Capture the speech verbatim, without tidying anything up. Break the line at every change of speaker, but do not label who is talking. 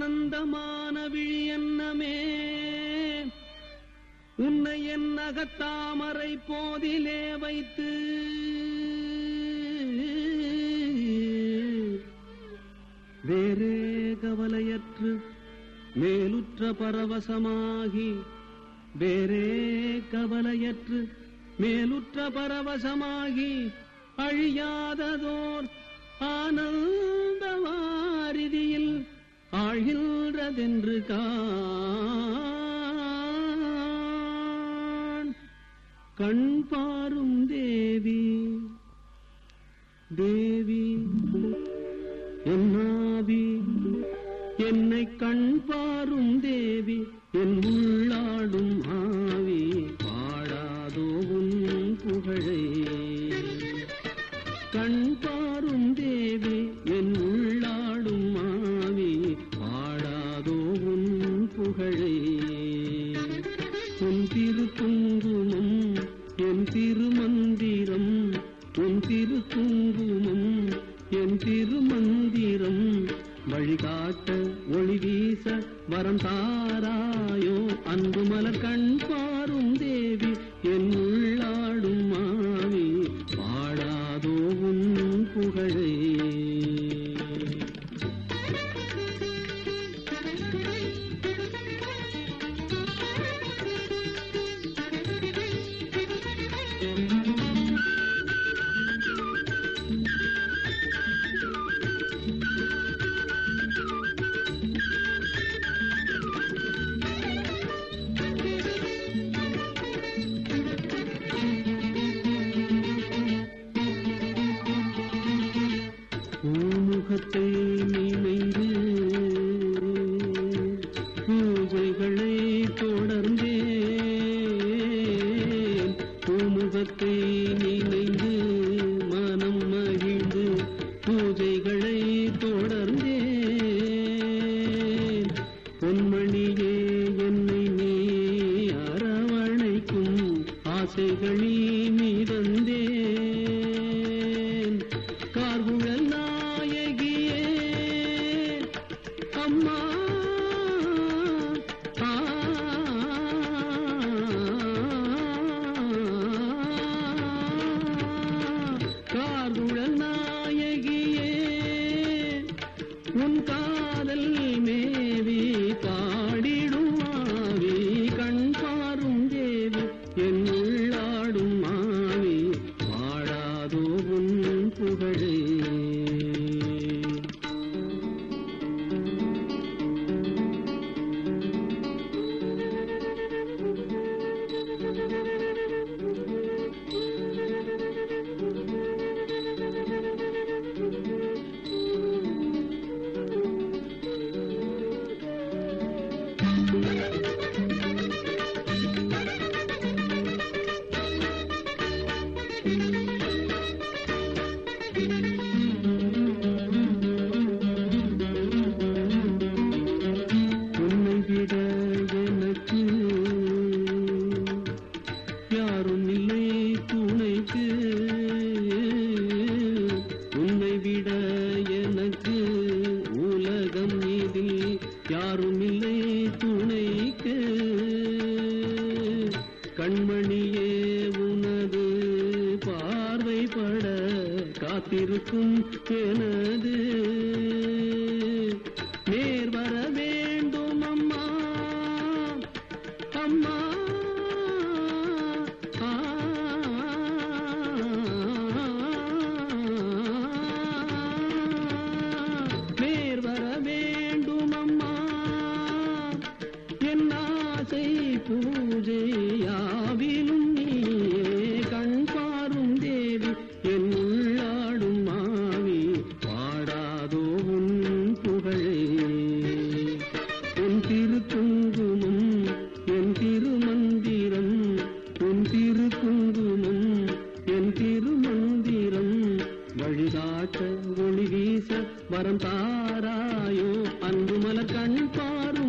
ஆனந்தமான விழியன்னமே உன்னை என் அகத்தாமரை போதிலே வைத்து வேறே கவலையற்று மேலுற்ற பரவசமாகி வேறே கவலையற்று மேலுற்ற பரவசமாகி அழியாததோர் ஆனந்த வாரிதியில் ஆழ்கின்றதென்று காண் கண் பாரும் தேவி தேவி என்னாவி என்னை கண் பாரும் தேவி என் உள்ளாடும் ஆவி பாடாதோ உன் புகழை கண் பாரும் தேவி என் உள்ளாடும் ஆவி பாடாதோ உன் புகழை உன் திரு குங்குமம் என் திருமந்திரம் உன் திரு குங்குமம் என் திருமந்திரம் வழிகாட்ட ஒளி வீச வரம் தாராயோ அன்பு மலர் கண் பாரும் தேவி என் உள்ளாடும் மாவி பாடாதோ உன் புகழை முகத்தை நினைந்து பூஜைகளை தொடர்ந்தேன் பூமுகத்தை நினைந்து மனம் மகிழ்ந்து பூஜைகளை தொடர்ந்தேன் பொன்மணியே என்னை நீ அரவணைக்கும் ஆசைகளி மீதந்தேன் கார்குழல் நாயகியே அம்மா கார்குழல் நாயகியே உன் காதல் மேவி பாடிடும் ஆவி கண் பாரும் தேவி என் உள்ளாடும் ஆவி பாடாதோ உன் புகழே உன்னை விட எனக்கு யாரும் இல்லை துணைக்கு உன்னை விட எனக்கு உலகம் இதில் யாரும் இல்லை துணைக்கு கண்மணியே உனது பார்வைப்பட காத்திருக்கும் எனது நேர் வர வேண்டும் அம்மா அம்மா நேர் வர வேண்டும் அம்மா என் ஆசை பூஜை யாவிலும் நீயே கண் பாரும் தேவி என் உள்ளாடும் மாவி பாடாதோ உன் புகழே உன் திரு குங்குமம் என் திருமந்திரம் உன் திரு குங்குமம் என் திருமந்திரம் வழிகாட்ட ஒளி வீச வரம் தாராயோ அன்பு மலர் கண் பாரும்